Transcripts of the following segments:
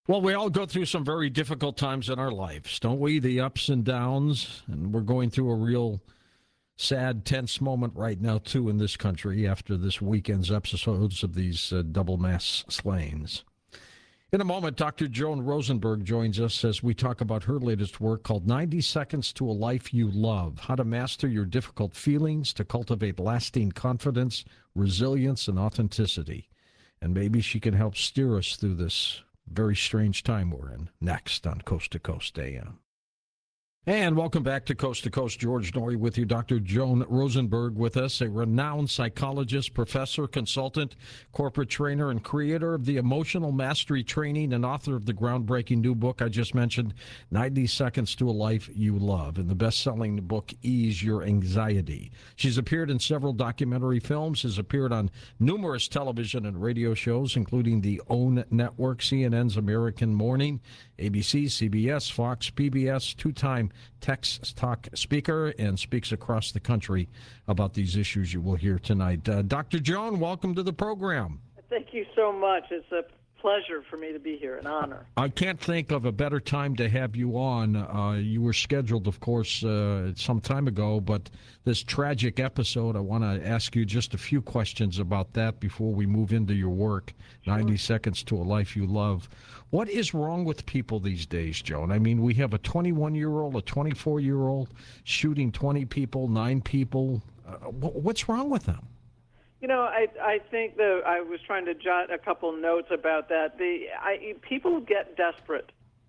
Well, we all go through some very difficult times in our lives, don't we? The ups and downs. And we're going through a real sad, tense moment right now, too, in this country after this weekend's episodes of these double mass slayings. In a moment, Dr. Joan Rosenberg joins us as we talk about her latest work called 90 Seconds to a Life You Love, How to Master Your Difficult Feelings to Cultivate Lasting Confidence, Resilience, and Authenticity. And maybe she can help steer us through this very strange time we're in. Next on Coast to Coast AM. And welcome back to Coast. George Noory with you. Dr. Joan Rosenberg with us, a renowned psychologist, professor, consultant, corporate trainer, and creator of the Emotional Mastery Training and author of the groundbreaking new book I just mentioned, 90 Seconds to a Life You Love, and the best-selling book, Ease Your Anxiety. She's appeared in several documentary films, has appeared on numerous television and radio shows, including the OWN Network, CNN's American Morning, ABC, CBS, Fox, PBS, two-time Text Talk speaker, and speaks across the country about these issues you will hear tonight. Dr. Joan, welcome to the program. Thank you so much. It's a pleasure for me to be here, an honor. I can't think of a better time to have you on. You were scheduled, of course, some time ago, but this tragic episode, I want to ask you just a few questions about that before we move into your work, sure. 90 Seconds to a Life You Love. What is wrong with people these days, Joan? I mean, we have a 21-year-old, a 24-year-old shooting 20 people, 9 people. What's wrong with them? You know, I think that I was trying to jot a couple notes about that. People get desperate,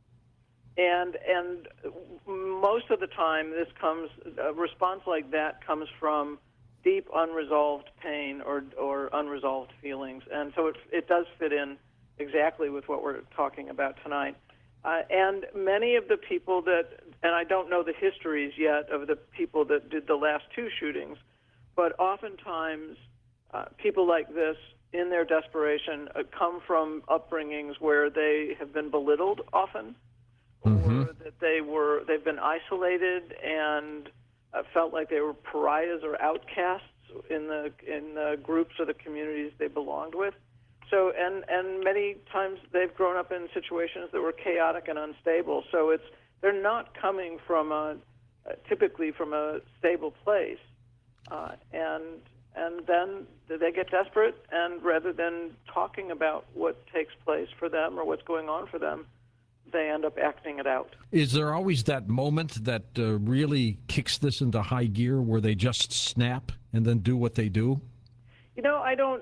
and most of the time, a response like that comes from deep unresolved pain or unresolved feelings, and so it does fit in exactly with what we're talking about tonight. And many of the people and I don't know the histories yet of the people that did the last 2 shootings, but oftentimes people like this, in their desperation, come from upbringings where they have been belittled often, or that they've been isolated and felt like they were pariahs or outcasts in the groups or the communities they belonged with. So, and many times they've grown up in situations that were chaotic and unstable. So they're not coming from typically from a stable place, and then they get desperate, and rather than talking about what takes place for them or what's going on for them, they end up acting it out. Is there always that moment that really kicks this into high gear where they just snap and then do what they do? You know, I don't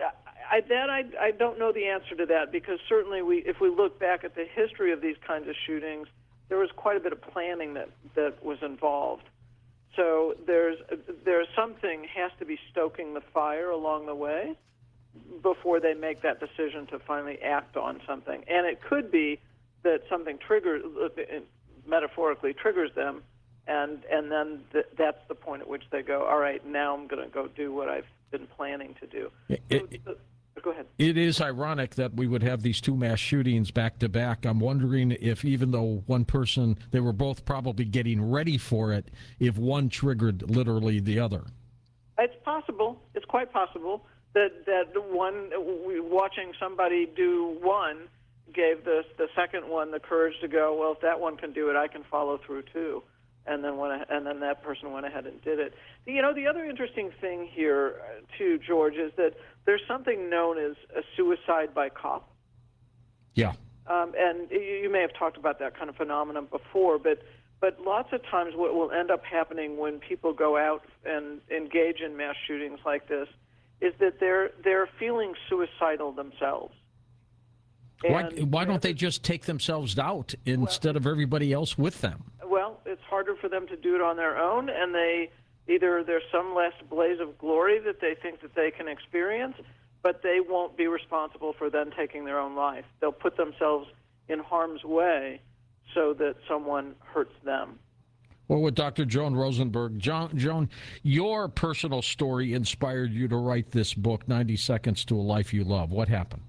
know the answer to that, because certainly if we look back at the history of these kinds of shootings, there was quite a bit of planning that was involved. So there's something has to be stoking the fire along the way before they make that decision to finally act on something. And it could be that something metaphorically triggers them, and then that's the point at which they go, all right, now I'm going to go do what I've been planning to do. Go ahead. It is ironic that we would have these 2 mass shootings back to back. I'm wondering if, even though one person, they were both probably getting ready for it, if one triggered literally the other. It's possible. It's quite possible that one, watching somebody do one, gave the second one the courage to go, well, if that one can do it, I can follow through too. And then that person went ahead and did it. You know, the other interesting thing here, too, George, is that there's something known as a suicide by cop. Yeah. And you may have talked about that kind of phenomenon before, but lots of times what will end up happening when people go out and engage in mass shootings like this is that they're feeling suicidal themselves. Why don't they just take themselves out instead of everybody else with them? Well, it's harder for them to do it on their own, and there's some last blaze of glory that they think that they can experience, but they won't be responsible for then taking their own life. They'll put themselves in harm's way so that someone hurts them. Well, with Dr. Joan Rosenberg. Joan, your personal story inspired you to write this book, 90 Seconds to a Life You Love. What happened?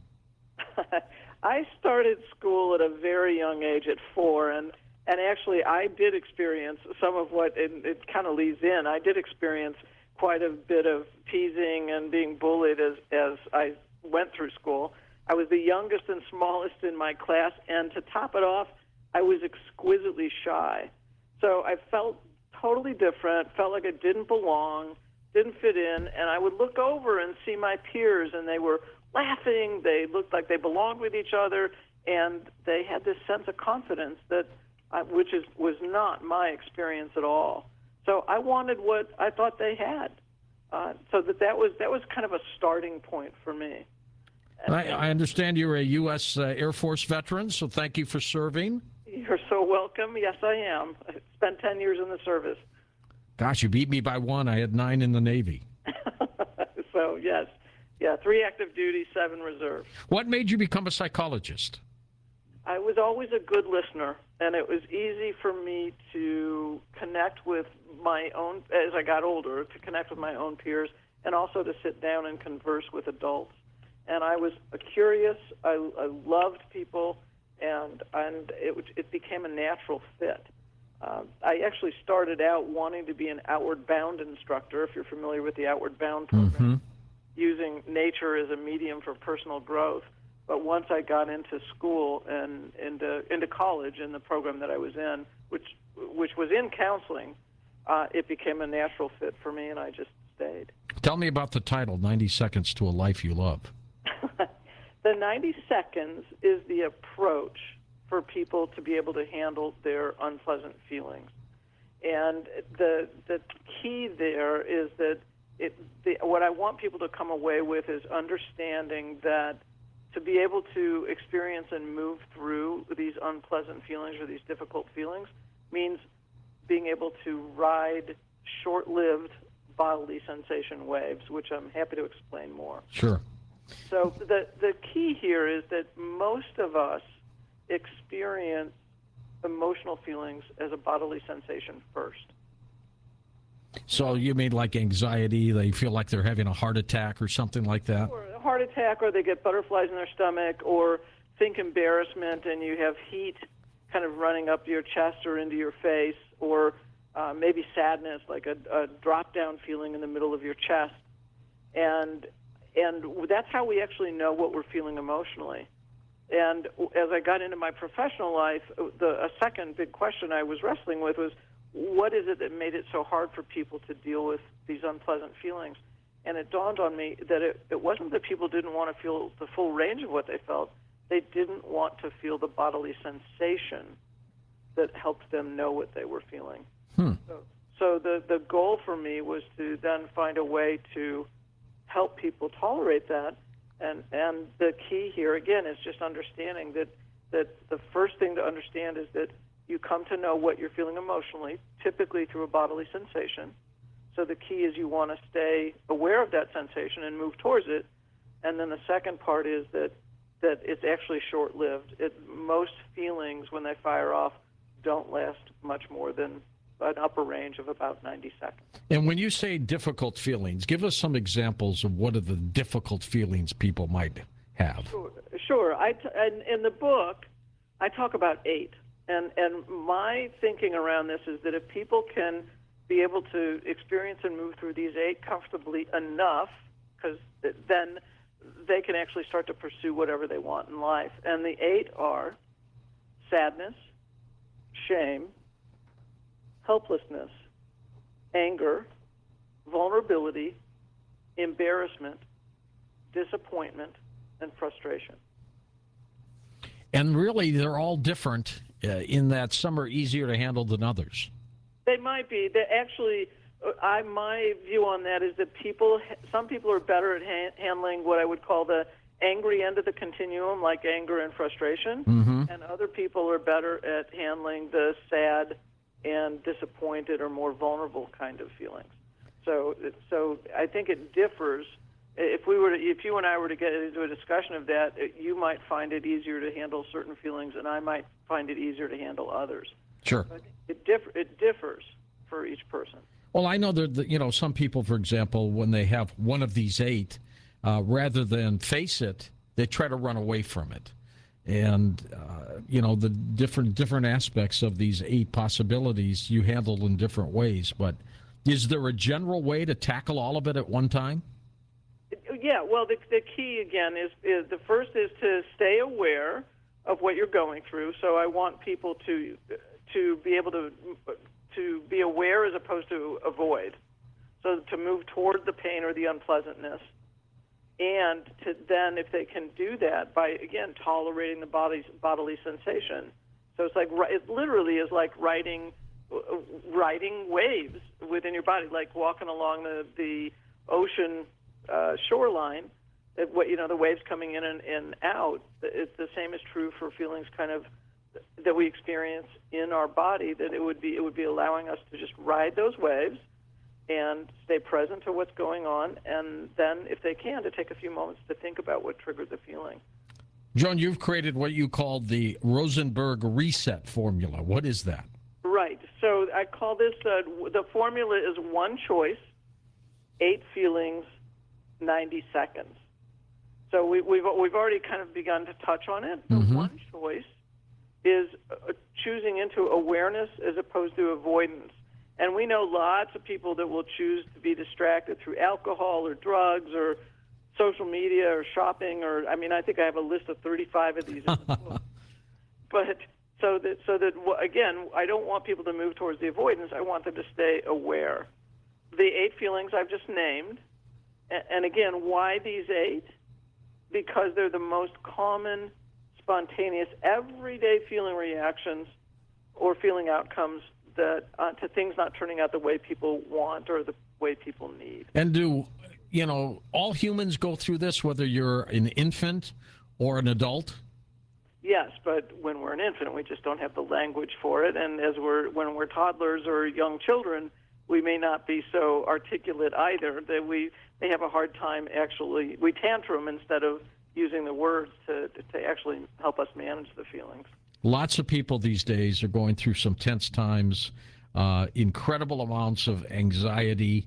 I started school at a very young age, at 4, and actually I did experience some of what it kind of leads in. I did experience quite a bit of teasing and being bullied as I went through school. I was the youngest and smallest in my class, and to top it off, I was exquisitely shy. So I felt totally different, felt like I didn't belong, didn't fit in, and I would look over and see my peers, and they were laughing, they looked like they belonged with each other, and they had this sense of confidence that was not my experience at all. So I wanted what I thought they had. So that was kind of a starting point for me. I understand you're a U.S. Air Force veteran, so thank you for serving. You're so welcome. Yes, I am. I spent 10 years in the service. Gosh, you beat me by one. I had 9 in the Navy. So, yes. Yeah, 3 active duty, 7 reserve. What made you become a psychologist? I was always a good listener, and it was easy for me to connect with my own, as I got older, to connect with my own peers, and also to sit down and converse with adults. And I was curious. I loved people, and it became a natural fit. I actually started out wanting to be an Outward Bound instructor, if you're familiar with the Outward Bound program, using nature as a medium for personal growth. But once I got into school and into college in the program that I was in, which was in counseling, it became a natural fit for me, and I just stayed. Tell me about the title, 90 Seconds to a Life You Love. The 90 seconds is the approach for people to be able to handle their unpleasant feelings. And the key there is that what I want people to come away with is understanding that to be able to experience and move through these unpleasant feelings or these difficult feelings means being able to ride short-lived bodily sensation waves, which I'm happy to explain more. Sure. So the key here is that most of us experience emotional feelings as a bodily sensation first. So you mean like anxiety, they feel like they're having a heart attack or something like that? Or a heart attack, or they get butterflies in their stomach, or think embarrassment and you have heat kind of running up your chest or into your face, or maybe sadness, like a drop-down feeling in the middle of your chest. And that's how we actually know what we're feeling emotionally. And as I got into my professional life, a second big question I was wrestling with was, what is it that made it so hard for people to deal with these unpleasant feelings? And it dawned on me that it wasn't that people didn't want to feel the full range of what they felt. They didn't want to feel the bodily sensation that helped them know what they were feeling. So the goal for me was to then find a way to help people tolerate that. And the key here, again, is just understanding that the first thing to understand is that you come to know what you're feeling emotionally, typically through a bodily sensation. So the key is you want to stay aware of that sensation and move towards it. And then the second part is that it's actually short-lived. Most feelings, when they fire off, don't last much more than an upper range of about 90 seconds. And when you say difficult feelings, give us some examples of what are the difficult feelings people might have. Sure. In the book, I talk about 8. And my thinking around this is that if people can be able to experience and move through these 8 comfortably enough, because then they can actually start to pursue whatever they want in life. And the 8 are sadness, shame, helplessness, anger, vulnerability, embarrassment, disappointment, and frustration. And really, they're all different in that some are easier to handle than others. They might be. Actually, my view on that is that some people are better at handling what I would call the angry end of the continuum, like anger and frustration, and other people are better at handling the sad and disappointed or more vulnerable kind of feelings. So I think it differs. If you and I were to get into a discussion of that, you might find it easier to handle certain feelings, and I might find it easier to handle others. Sure. So I think it differs for each person. Well, I know that some people, for example, when they have one of these 8, rather than face it, they try to run away from it. And the different aspects of these 8 possibilities you handle in different ways. But is there a general way to tackle all of it at one time? Yeah, well, the key again is the first is to stay aware of what you're going through. So I want people to be able to be aware as opposed to avoid. So to move toward the pain or the unpleasantness, and to then, if they can do that by again tolerating the bodily sensation. So it's like it literally is like riding waves within your body, like walking along the ocean shoreline. The waves coming in and out. It's the same is true for feelings kind of that we experience in our body. That it would be allowing us to just ride those waves and stay present to what's going on, and then, if they can, to take a few moments to think about what triggered the feeling. Joan, you've created what you called the Rosenberg Reset Formula. What is that? Right. So I call this, the formula is one choice, 8 feelings, 90 seconds. So we've already kind of begun to touch on it. The one choice is choosing into awareness as opposed to avoidance. And we know lots of people that will choose to be distracted through alcohol or drugs or social media or shopping, or I think I have a list of 35 of these in the book. But so that again, I don't want people to move towards the avoidance. I want them to stay aware. The 8 feelings I've just named, and again, why these 8? Because they're the most common, spontaneous, everyday feeling reactions or feeling outcomes that to things not turning out the way people want or the way people need. And do all humans go through this, whether you're an infant or an adult? Yes, but when we're an infant, we just don't have the language for it, and when we're toddlers or young children, we may not be so articulate either. That they have a hard time actually. We tantrum instead of using the words to actually help us manage the feelings. Lots of people these days are going through some tense times, incredible amounts of anxiety.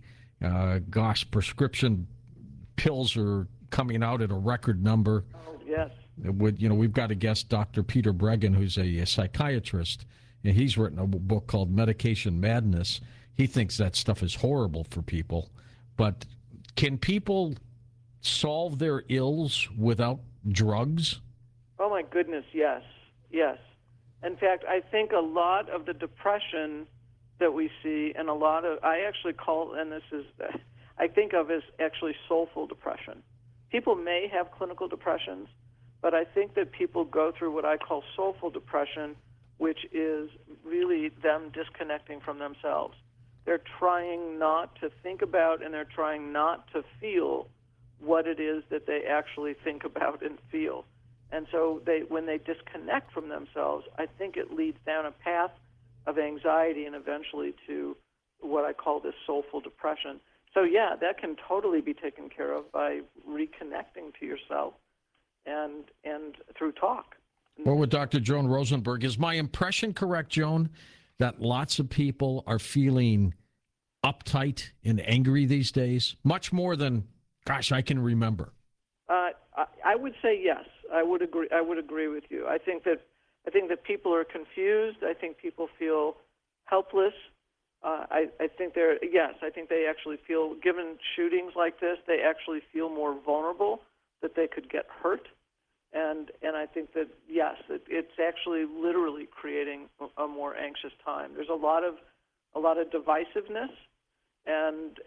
Prescription pills are coming out at a record number. Oh, yes. We've got a guest, Dr. Peter Breggin, who's a psychiatrist, and he's written a book called Medication Madness. He thinks that stuff is horrible for people. But can people solve their ills without drugs? Oh, my goodness, yes. Yes. In fact, I think a lot of the depression that we see, and I actually call, and this is, I think of as actually soulful depression. People may have clinical depressions, but I think that people go through what I call soulful depression, which is really them disconnecting from themselves. They're trying not to think about and they're trying not to feel what it is that they actually think about and feel. And so when they disconnect from themselves, I think it leads down a path of anxiety and eventually to what I call this soulful depression. So, yeah, that can totally be taken care of by reconnecting to yourself and through talk. Well, with Dr. Joan Rosenberg, is my impression correct, Joan, that lots of people are feeling uptight and angry these days? Much more than, gosh, I can remember. I would say yes. I would agree with you. I think that people are confused. I think people feel helpless. I think they actually feel, given shootings like this, they actually feel more vulnerable, that they could get hurt. And I think that, yes, it's actually literally creating a more anxious time. There's a lot of divisiveness, and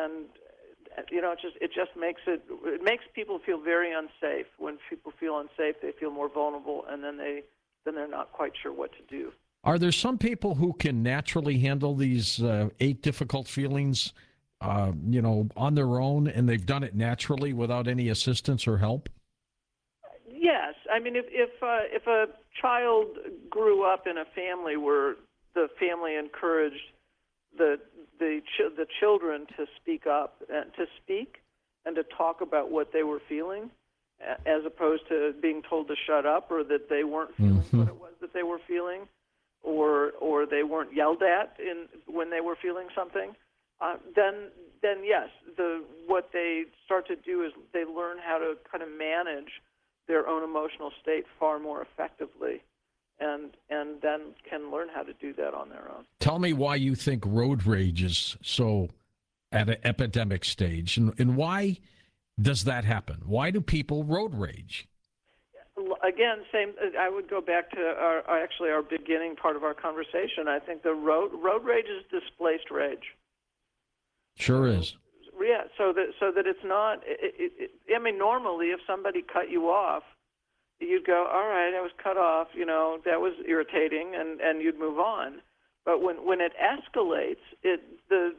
it just makes people feel very unsafe. When people feel unsafe, they feel more vulnerable, and then they're not quite sure what to do. Are there some people who can naturally handle these 8 difficult feelings, on their own, and they've done it naturally without any assistance or help? Yes, I mean, if a child grew up in a family where the family encouraged the children to speak up, and to talk about what they were feeling, as opposed to being told to shut up, or that they weren't feeling what it was that they were feeling, or they weren't yelled at when they were feeling something, then yes, what they start to do is they learn how to kind of manage their own emotional state far more effectively, and then can learn how to do that on their own. Tell me why you think road rage is so at an epidemic stage, and why does that happen? Why do people road rage? Again, same. I would go back to our beginning part of our conversation. I think the road rage is displaced rage. Sure is. Yeah, so that it's not. I mean, normally, if somebody cut you off, you'd go, all right, I was cut off. You know, that was irritating, and you'd move on. But when it escalates, the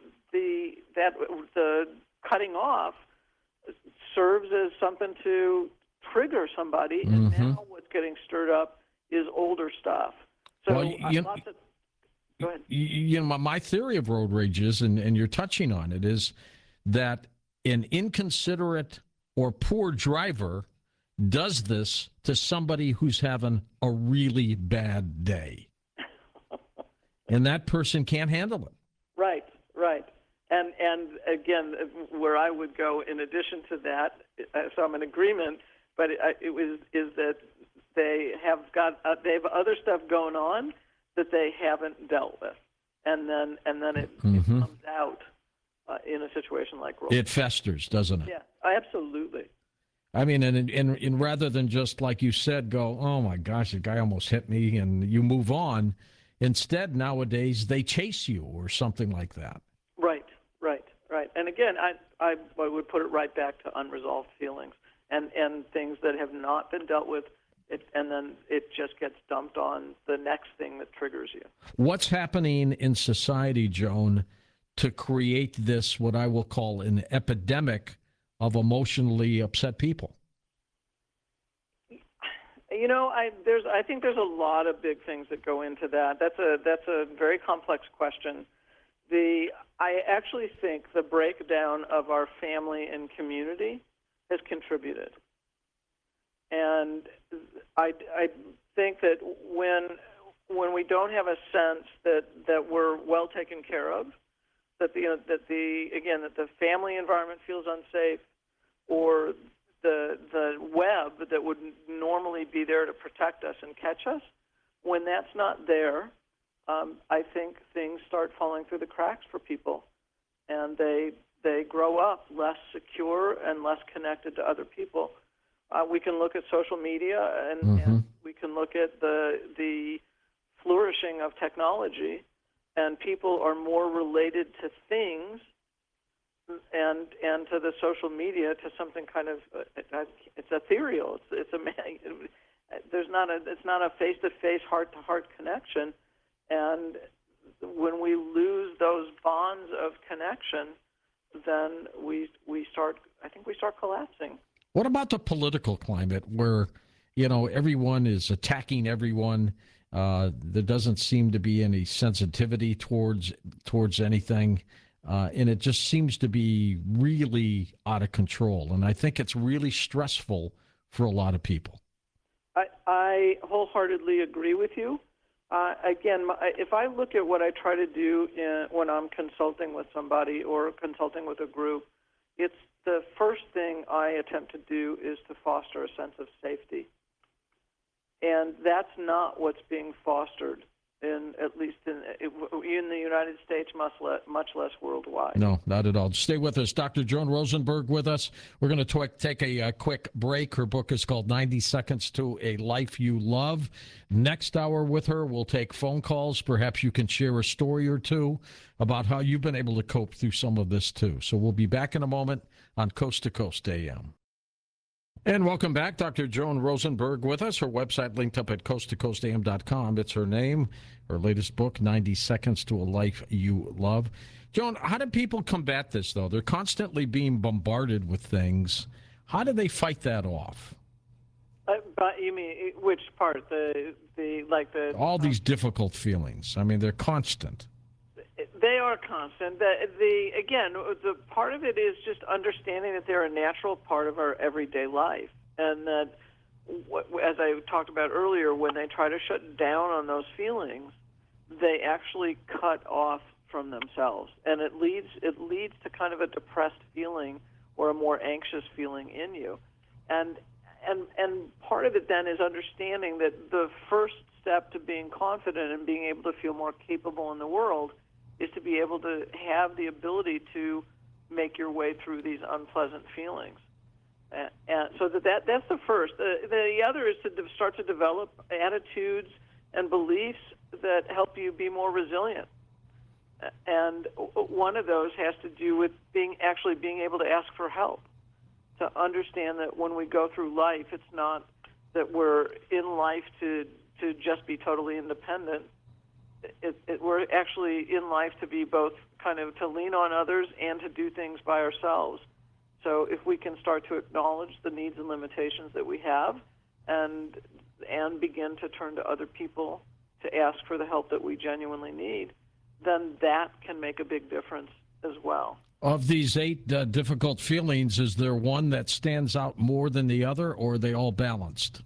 cutting off serves as something to trigger somebody, and now what's getting stirred up is older stuff. So Well, go ahead. My theory of road rage is, and you're touching on it, is that an inconsiderate or poor driver does this to somebody who's having a really bad day. And that person can't handle it. Right. And again, where I would go in addition to that, so I'm in agreement, but is that they have other stuff going on that they haven't dealt with, and then it comes out in a situation like road. It festers, doesn't it? Yeah, absolutely. I mean, and rather than just like you said, go, oh my gosh, the guy almost hit me, and you move on. Instead, nowadays they chase you or something like that. Right. And again, I would put it right back to unresolved feelings and things that have not been dealt with, and then it just gets dumped on the next thing that triggers you. What's happening in society, Joan, to create this, what I will call an epidemic of emotionally upset people? You know, I think there's a lot of big things that go into that. That's a very complex question. I actually think the breakdown of our family and community has contributed, and I think that when we don't have a sense that we're well taken care of, that the family environment feels unsafe, or the web that would normally be there to protect us and catch us, when that's not there, I think things start falling through the cracks for people, and they grow up less secure and less connected to other people. We can look at social media, and we can look at the flourishing of technology, and people are more related to things and to the social media, to something kind of it's ethereal. It's not a face-to-face, heart-to-heart connection, and when we lose those bonds of connection, then we start collapsing. What about the political climate where, everyone is attacking everyone? There doesn't seem to be any sensitivity towards anything. And it just seems to be really out of control. And I think it's really stressful for a lot of people. I wholeheartedly agree with you. Again, if I look at what I try to do when I'm consulting with somebody or consulting with a group, it's the first thing I attempt to do is to foster a sense of safety. And that's not what's being fostered, at least in the United States, much less worldwide. No, not at all. Stay with us. Dr. Joan Rosenberg with us. We're going to take a quick break. Her book is called 90 Seconds to a Life You Love. Next hour with her, we'll take phone calls. Perhaps you can share a story or two about how you've been able to cope through some of this, too. So we'll be back in a moment on Coast to Coast AM. And welcome back. Dr. Joan Rosenberg with us. Her website linked up at coasttocoastam.com. It's her name, her latest book, 90 Seconds to a Life You Love. Joan, how do people combat this, though? They're constantly being bombarded with things. How do they fight that off? But you mean which part? All these difficult feelings. I mean, they're constant. They are constant. The part of it is just understanding that they're a natural part of our everyday life, and that, as I talked about earlier, when they try to shut down on those feelings, they actually cut off from themselves, and it leads to kind of a depressed feeling or a more anxious feeling in you, and part of it then is understanding that the first step to being confident and being able to feel more capable in the world is to be able to have the ability to make your way through these unpleasant feelings. And so that's the first. The other is to start to develop attitudes and beliefs that help you be more resilient. And one of those has to do with being able to ask for help, to understand that when we go through life, it's not that we're in life to just be totally independent. We're actually in life to be both kind of to lean on others and to do things by ourselves. So if we can start to acknowledge the needs and limitations that we have and begin to turn to other people to ask for the help that we genuinely need, then that can make a big difference as well. Of these 8 difficult feelings, is there one that stands out more than the other, or are they all balanced?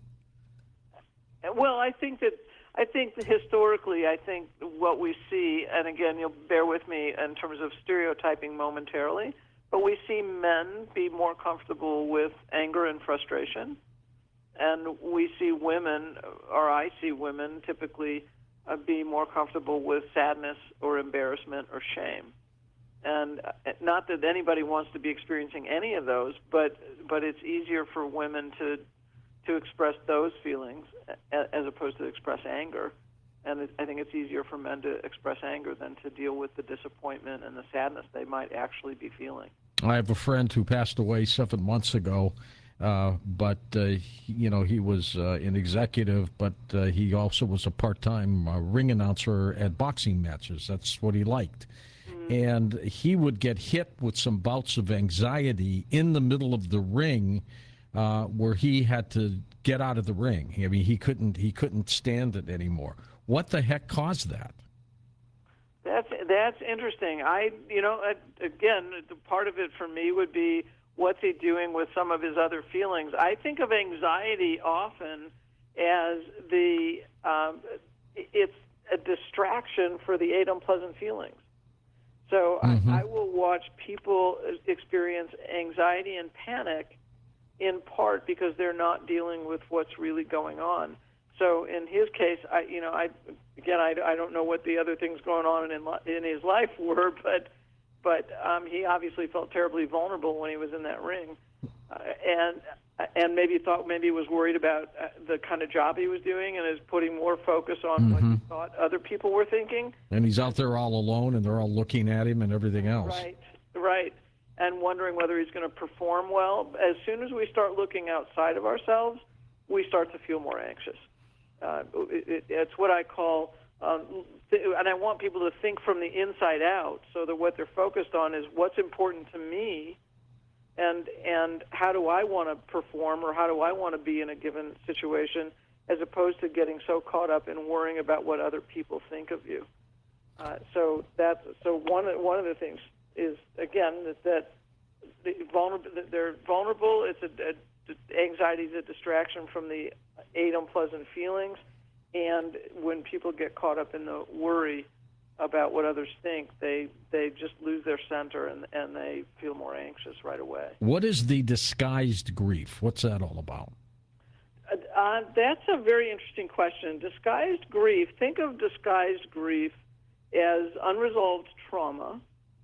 Well, I think historically, I think what we see, and again, you'll bear with me in terms of stereotyping momentarily, but we see men be more comfortable with anger and frustration, and we see women, or I see women typically be more comfortable with sadness or embarrassment or shame. And not that anybody wants to be experiencing any of those, but it's easier for women to express those feelings as opposed to express anger. And I think it's easier for men to express anger than to deal with the disappointment and the sadness they might actually be feeling. I have a friend who passed away 7 months ago, but he was an executive, but he also was a part-time ring announcer at boxing matches. That's what he liked. And he would get hit with some bouts of anxiety in the middle of the ring, where he had to get out of the ring. I mean, he couldn't stand it anymore. What the heck caused that? That's interesting. Again, part of it for me would be what's he doing with some of his other feelings. I think of anxiety often as it's a distraction for the 8 unpleasant feelings. So I will watch people experience anxiety and panic in part because they're not dealing with what's really going on. So in his case, I don't know what the other things going on in his life were, but he obviously felt terribly vulnerable when he was in that ring, and maybe was worried about the kind of job he was doing and is putting more focus on what he thought other people were thinking. And he's out there all alone, and they're all looking at him and everything else. Right. And wondering whether he's going to perform well. As soon as we start looking outside of ourselves, we start to feel more anxious. It's what I call, and I want people to think from the inside out, so that what they're focused on is what's important to me, and how do I want to perform, or how do I want to be in a given situation, as opposed to getting so caught up in worrying about what other people think of you. So one of the things is, again, that they're vulnerable. Anxiety is a distraction from the 8 unpleasant feelings, and when people get caught up in the worry about what others think, they just lose their center and they feel more anxious right away. What is the disguised grief? What's that all about? That's a very interesting question. Disguised grief, think of disguised grief as unresolved trauma,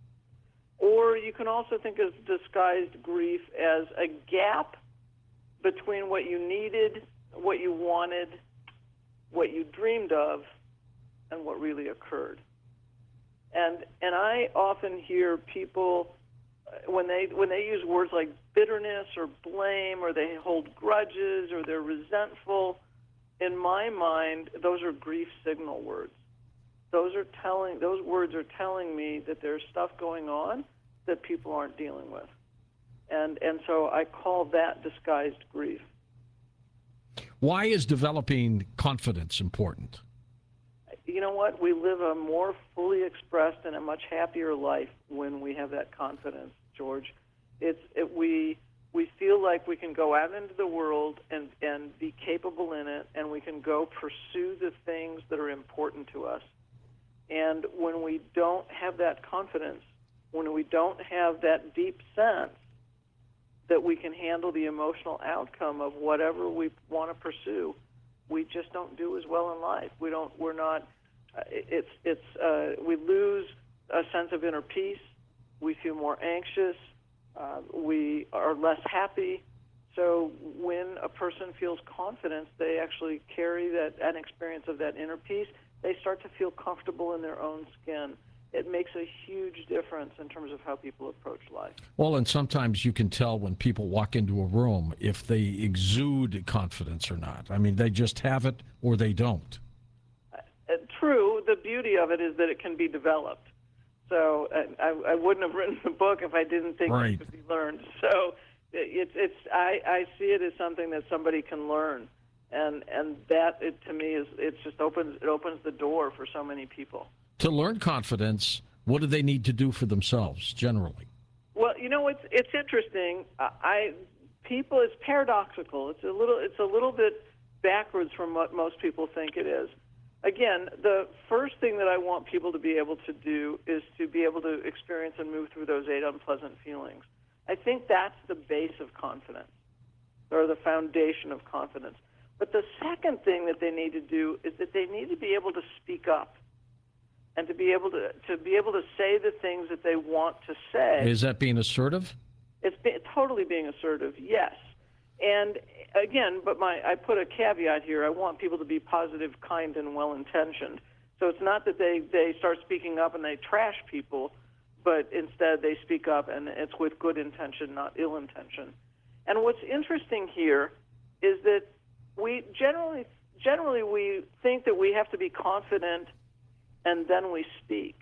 or you can also think of disguised grief as a gap between what you needed, what you wanted, what you dreamed of, and what really occurred. And I often hear people when they use words like bitterness or blame, or they hold grudges, or they're resentful. In my mind, those are grief signal words. Those words are telling me that there's stuff going on that people aren't dealing with. And so I call that disguised grief. Why is developing confidence important? You know what? We live a more fully expressed and a much happier life when we have that confidence, George. We feel like we can go out into the world and be capable in it, and we can go pursue the things that are important to us. And when we don't have that confidence, when we don't have that deep sense that we can handle the emotional outcome of whatever we want to pursue, we just don't do as well in life. We lose a sense of inner peace. We feel more anxious. We are less happy. So when a person feels confidence, they actually carry an experience of that inner peace. They start to feel comfortable in their own skin. It makes a huge difference in terms of how people approach life. Well, and sometimes you can tell when people walk into a room if they exude confidence or not. I mean, they just have it or they don't. True. The beauty of it is that it can be developed. So I wouldn't have written the book if I didn't think Right. it could be learned. So I see it as something that somebody can learn, and that to me it opens the door for so many people. To learn confidence, what do they need to do for themselves generally? Well, it's interesting. It's paradoxical. It's a little bit backwards from what most people think it is. Again, the first thing that I want people to be able to do is to be able to experience and move through those 8 unpleasant feelings. I think that's the base of confidence, or the foundation of confidence. But the second thing that they need to do is that they need to be able to speak up and to be able to say the things that they want to say. Is that being assertive? It's totally being assertive, yes. And again, I put a caveat here. I want people to be positive, kind, and well-intentioned. So it's not that they start speaking up and they trash people, but instead they speak up and it's with good intention, not ill intention. And what's interesting here is that we generally we think that we have to be confident and then we speak.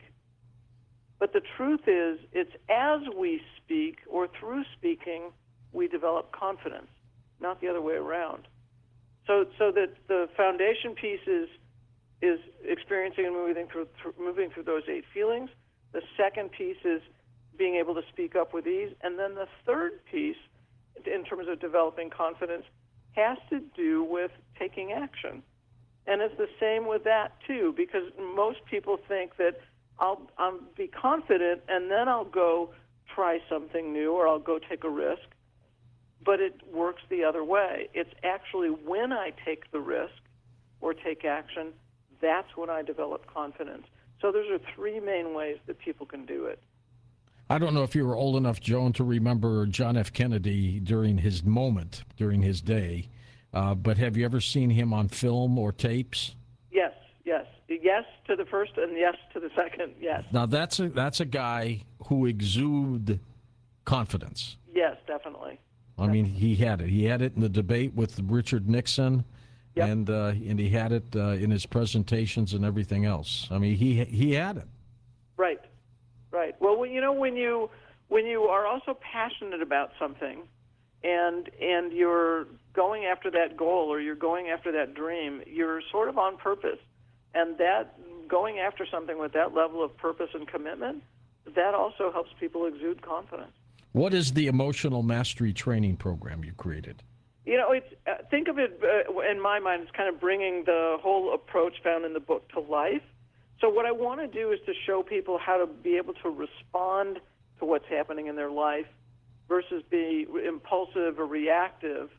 But the truth is, it's as we speak or through speaking, we develop confidence, not the other way around. So that the foundation piece is experiencing and moving through those 8 feelings. The second piece is being able to speak up with ease. And then the third piece, in terms of developing confidence, has to do with taking action. And it's the same with that, too, because most people think that I'll be confident and then I'll go try something new or I'll go take a risk. But it works the other way. It's actually when I take the risk or take action, that's when I develop confidence. So those are 3 main ways that people can do it. I don't know if you were old enough, Joan, to remember John F. Kennedy during his moment, during his day, but have you ever seen him on film or tapes? Yes. Yes to the first and yes to the second, yes. Now, that's a guy who exuded confidence. Yes, definitely. I mean, he had it. He had it in the debate with Richard Nixon, yep. and he had it in his presentations and everything else. I mean, he had it. Right. Well, when you are also passionate about something, and you're going after that goal or you're going after that dream, you're sort of on purpose, and that going after something with that level of purpose and commitment, that also helps people exude confidence. What is the emotional mastery training program you created? It's think of it in my mind, it's kind of bringing the whole approach found in the book to life. So what I want to do is to show people how to be able to respond to what's happening in their life versus be impulsive or reactive,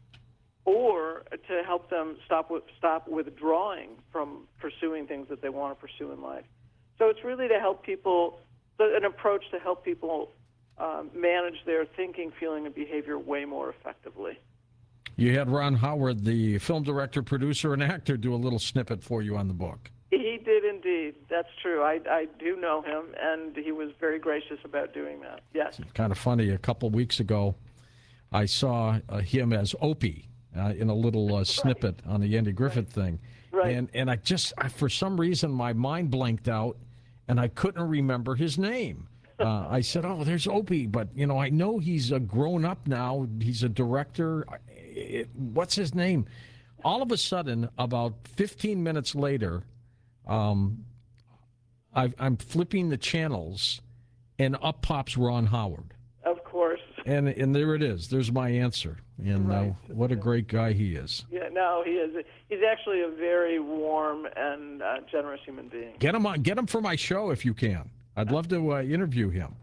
or to help them stop withdrawing from pursuing things that they want to pursue in life. So it's really to help people, an approach to help people manage their thinking, feeling, and behavior way more effectively. You had Ron Howard, the film director, producer, and actor, do a little snippet for you on the book. He did indeed. That's true. I do know him, and he was very gracious about doing that. Yes. It's kind of funny. A couple of weeks ago, I saw him as Opie in a little snippet on the Andy Griffith thing. Right. And I for some reason, my mind blanked out, and I couldn't remember his name. I said, oh, there's Opie, but, I know he's a grown up now. He's a director. What's his name? All of a sudden, about 15 minutes later, I'm flipping the channels, and up pops Ron Howard. Of course. And there it is. There's my answer. And right. What a great guy he is. Yeah, no, he is. He's actually a very warm and generous human being. Get him for my show if you can. I'd love to interview him.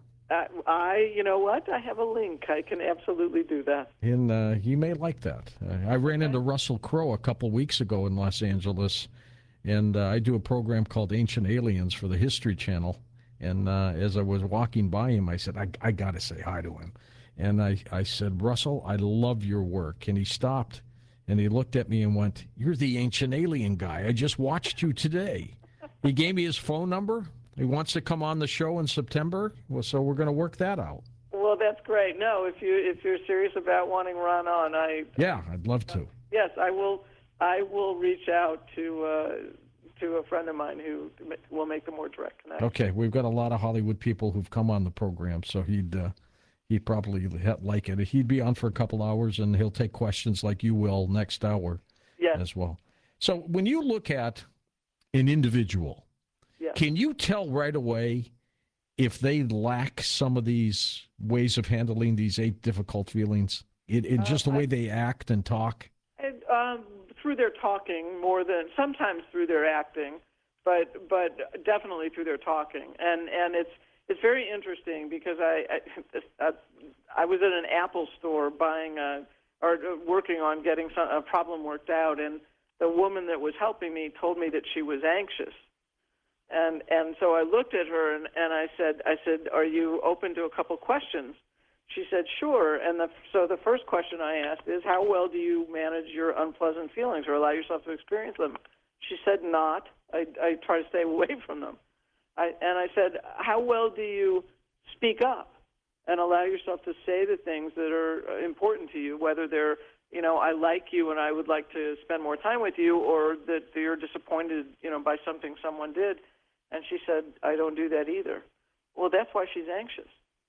You know what? I have a link. I can absolutely do that. And he may like that. I ran into Russell Crowe a couple weeks ago in Los Angeles, and I do a program called Ancient Aliens for the History Channel. And as I was walking by him, I said, I got to say hi to him. And I said, Russell, I love your work. And he stopped and he looked at me and went, you're the Ancient Alien guy. I just watched you today. He gave me his phone number. He wants to come on the show in September. Well, so we're going to work that out. Well, that's great. No, if you're serious about wanting Ron on, yeah, I'd love to. Yes, I will. I will reach out to a friend of mine who will make a more direct connection. Okay, we've got a lot of Hollywood people who've come on the program, so he'd probably like it. He'd be on for a couple hours, and he'll take questions like you will next hour as well. So when you look at an individual, can you tell right away if they lack some of these ways of handling these 8 difficult feelings? Just the way they act and talk? Through their talking more than sometimes through their acting, but definitely through their talking. And it's very interesting because I was at an Apple store working on getting a problem worked out, and the woman that was helping me told me that she was anxious. And so I looked at her and I said, are you open to a couple questions? She said, sure. And so the first question I asked is, how well do you manage your unpleasant feelings or allow yourself to experience them? She said, not. I try to stay away from them. And I said, how well do you speak up and allow yourself to say the things that are important to you, whether they're, I like you and I would like to spend more time with you, or that you're disappointed, by something someone did. And she said, I don't do that either. Well, that's why she's anxious.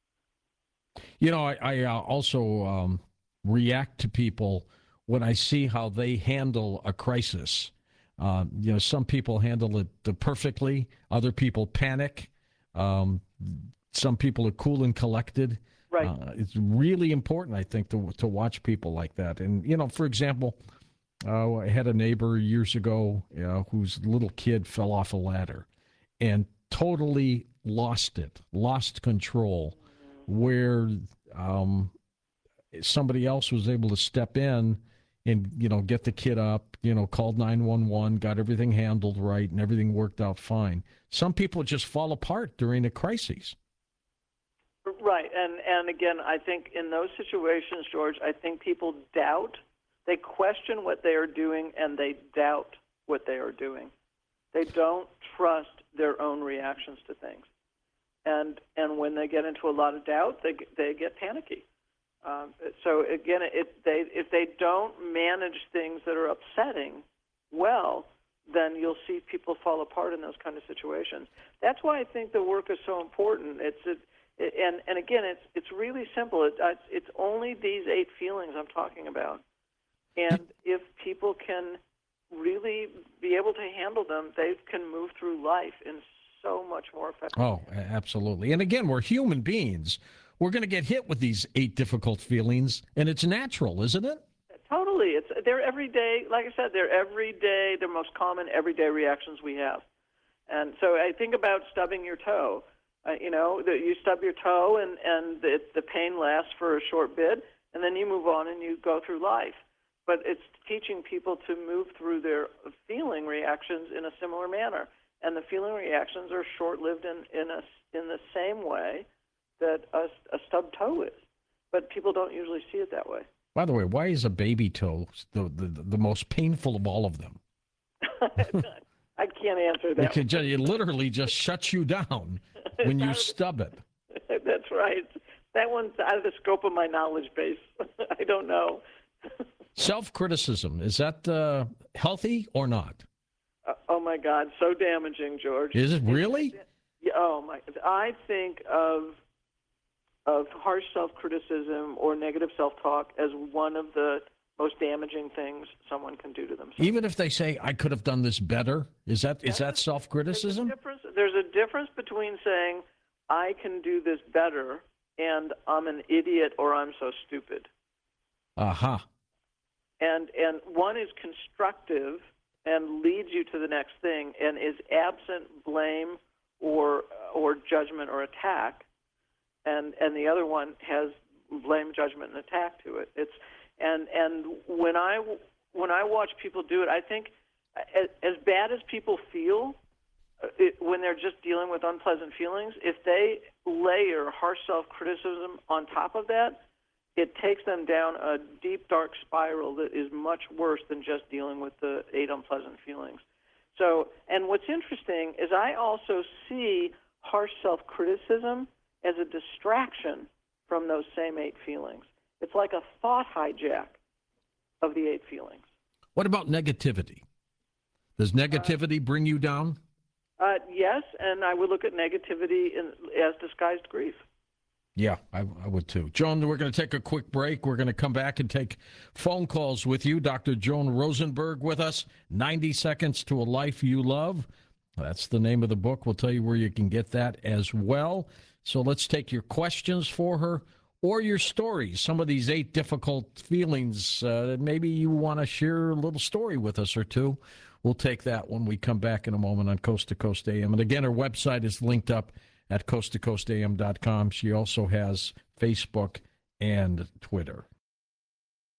I also react to people when I see how they handle a crisis. Some people handle it perfectly. Other people panic. Some people are cool and collected. Right. It's really important, I think, to watch people like that. And, for example, I had a neighbor years ago whose little kid fell off a ladder and totally lost control, where somebody else was able to step in and, get the kid up, called 911, got everything handled right, and everything worked out fine. Some people just fall apart during a crisis. Right. And again, I think in those situations, George, I think people they question what they are doing, and they doubt what they are doing. They don't trust their own reactions to things. And when they get into a lot of doubt, they get panicky. So again, if they don't manage things that are upsetting well, then you'll see people fall apart in those kind of situations. That's why I think the work is so important. And again, it's really simple. It's only these 8 feelings I'm talking about. And if people can really be able to handle them, they can move through life in so much more effective. Oh, absolutely. And again, we're human beings. We're going to get hit with these 8 difficult feelings, and it's natural, isn't it? Totally. They're everyday, like I said, they're most common everyday reactions we have. And so I think about stubbing your toe. You stub your toe, and the pain lasts for a short bit, and then you move on and you go through life. But it's teaching people to move through their feeling reactions in a similar manner. And the feeling reactions are short-lived in the same way that a stubbed toe is. But people don't usually see it that way. By the way, why is a baby toe the most painful of all of them? I can't answer that. It literally just shuts you down when you stub it. That's right. That one's out of the scope of my knowledge base. I don't know. Self-criticism, is that healthy or not? Oh, my God, so damaging, George. Is it really? Oh, my. I think of harsh self-criticism or negative self-talk as one of the most damaging things someone can do to themselves. Even if they say, I could have done this better? Is that self-criticism? There's a difference between saying, I can do this better, and I'm an idiot or I'm so stupid. Aha. And one is constructive and leads you to the next thing and is absent blame or judgment or attack, and the other one has blame, judgment, and attack to it. And when I watch people do it, I think as bad as people feel when they're just dealing with unpleasant feelings, if they layer harsh self-criticism on top of that, it takes them down a deep, dark spiral that is much worse than just dealing with the 8 unpleasant feelings. So, and what's interesting is I also see harsh self-criticism as a distraction from those same 8 feelings. It's like a thought hijack of the 8 feelings. What about negativity? Does negativity bring you down? Yes, and I would look at negativity as disguised grief. Yeah, I would too. Joan, we're going to take a quick break. We're going to come back and take phone calls with you. Dr. Joan Rosenberg with us, 90 Seconds to a Life You Love. That's the name of the book. We'll tell you where you can get that as well. So let's take your questions for her or your stories. Some of these 8 difficult feelings, maybe you want to share a little story with us or two. We'll take that when we come back in a moment on Coast to Coast AM. And again, her website is linked up at coasttocoastam.com. She also has Facebook and Twitter.